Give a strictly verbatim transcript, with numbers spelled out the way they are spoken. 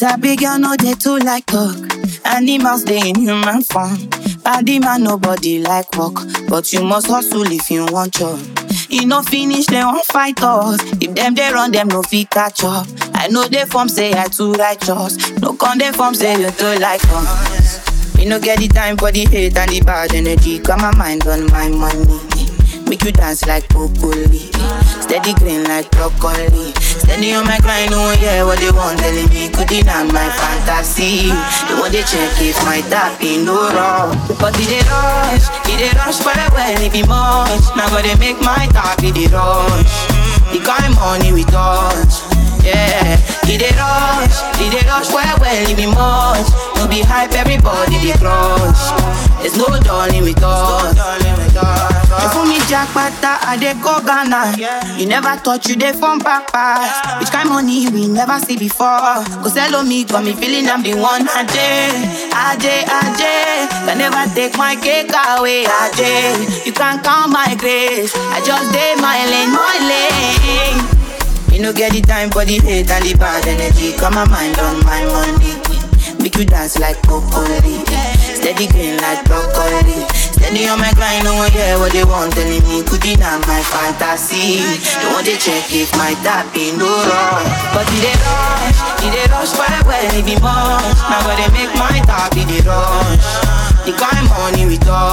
Sabi girl no dey too like talk. Animals dey in human form. Body man nobody like work, but you must hustle if you want job. You no finish, they won't fight us. If them they run, them no fit catch up. I know they form say I too righteous. No con they form say you too like us. We no get the time for the hate and the bad energy. Got my mind on my money. Make you dance like broccoli. Steady green like broccoli. Steady on my grind, oh yeah, what they want telling me. Could deny my fantasy. They want to check if my tap in no wrong. But did they rush? Did they rush for the well, it be much. Now gotta make my tap in the rush. The kind money we touch. Yeah, did they rush? Did they rush for the well, it be much. No be hype, everybody they crush. There's no darling with us. You for me jackpata, I dey go Ghana. You never thought you dey from back pass. Which kind money we never see before. Cause hello me, got me feeling I'm the one. Ajay, Ajay, Ajay. Can never take my cake away, Ajay. You can't count my grace. I just dey my lane, my lane. You no get the time for the hate and the bad energy. Got my mind on my money. Make you dance like broccoli. Steady green like broccoli. Steady on my grind, no one hear what they want telling me. Could deny my fantasy. They want to check if my tap in no wrong. But did they rush? Did they rush for the well, it be much. Now gotta make my tap in the rush. The kind money we talk.